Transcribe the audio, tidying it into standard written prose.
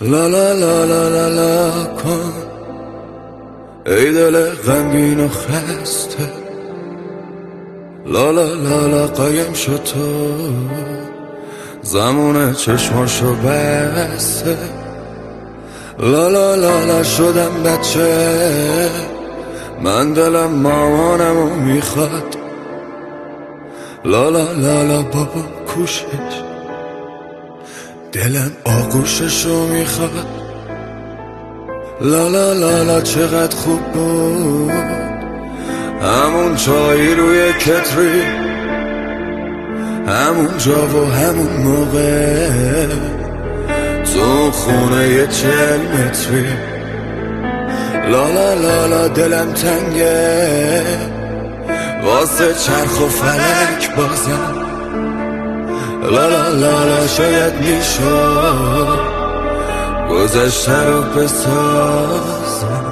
لا لا لا لا لا لا کن ای دل غمگین و خسته، لا لا لا لا قایم شد تو زمان چشماشو بسته، لا لا لا لا شدم بچه، من دلم مامانمو میخواد، لا لا لا لا بابا کوشش، دلم آغوششو میخواد، لا لا لا لا چقدر خوب بود همون چایی روی کتری، همون جا و همون موقع تو خونه 40 متری، لا لا لا لا دلم تنگه واسه چرخ و فلک بازم، لا لا لا لا شاید میشد گذشته رو بسازم.